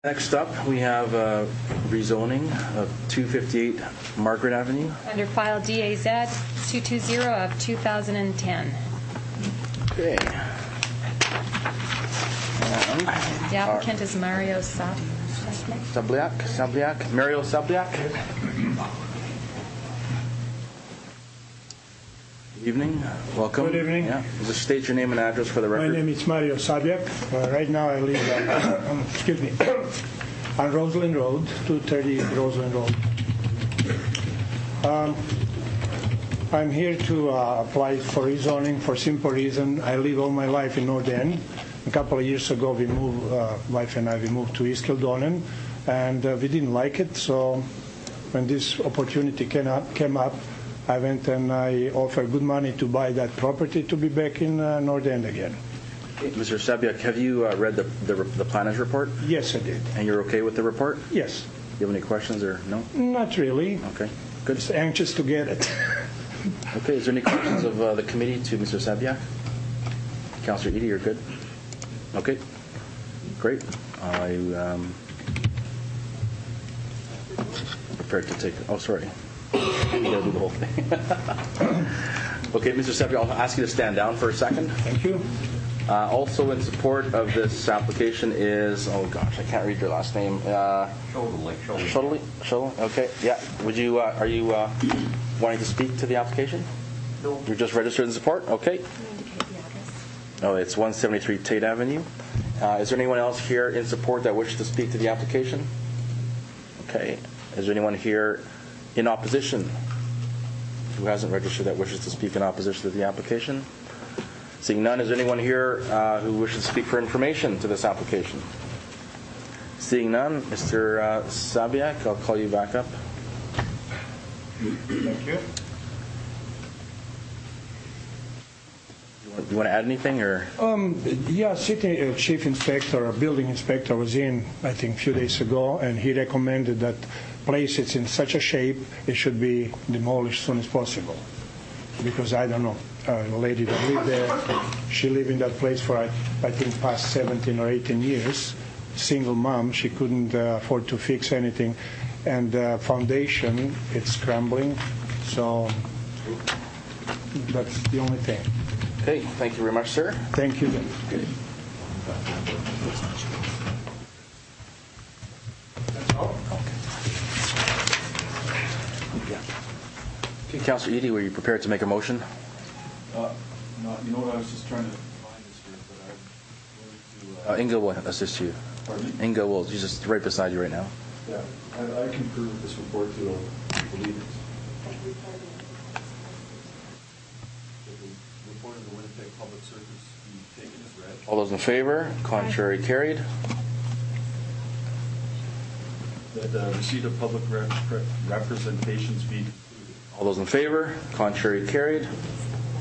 Next up, we have rezoning of 258 Margaret Avenue. Under file DAZ 220 of 2010. Okay. The applicant is Mario Sabliak. Mario Sabliak. Good evening. Welcome. Good evening. Yeah. Just state your name and address for the record. My name is Mario Sabliak. Right now I live on Roseland Road, 230 Roseland Road. I'm here to apply for rezoning for simple reason. I live all my life in North End. A couple of years ago, wife and I moved to East Kildonan, and we didn't like it. So when this opportunity came up, I went and I offered good money to buy that property to be back in North End again. Mr. Sabliak, have you read the planner's report? Yes, I did. And you're okay with the report? Yes. Do you have any questions or no? Not really. Okay, good. Just anxious to get it. Okay, is there any questions of the committee to Mr. Sabliak? Councillor Eadie, you're good? Okay, great. Prepared to take, oh, sorry. You gotta do the whole thing. Okay, Mr. Sabliak, I'll ask you to stand down for a second. Thank you. Also in support of this application is, oh gosh, I can't read your last name. Shutley? Okay, yeah. Would you, are you wanting to speak to the application? No. You're just registered in support? Okay. Oh, it's 173 Tate Avenue. Is there anyone else here in support that wishes to speak to the application? Okay. Is there anyone here in opposition who hasn't registered that wishes to speak in opposition to the application? Seeing none, is there anyone here who wishes to speak for information to this application? Seeing none, Mr. Sabliak, I'll call you back up. Thank you. You want to add anything, or? Yeah, city chief inspector or building inspector was in, I think, a few days ago, and he recommended that place it's in such a shape it should be demolished as soon as possible. Because I don't know, a lady that lived there, she lived in that place for I think past 17 or 18 years. Single mom, she couldn't afford to fix anything, and foundation it's crumbling. So that's the only thing. Okay, thank you very much, sir. Thank you. Okay. That's all. Okay, Councillor Eadie, were you prepared to make a motion? No, you know what, I was just trying to find this here, but I'm going to... Inga will assist you. Pardon me? Inga will, she's just right beside you right now. Yeah, I concur with this report too, I believe it. The report of the Winnipeg Public Service be taken as read. All those in favor? Contrary carried. That the receipt of public representations be concluded. All those in favor? Contrary carried.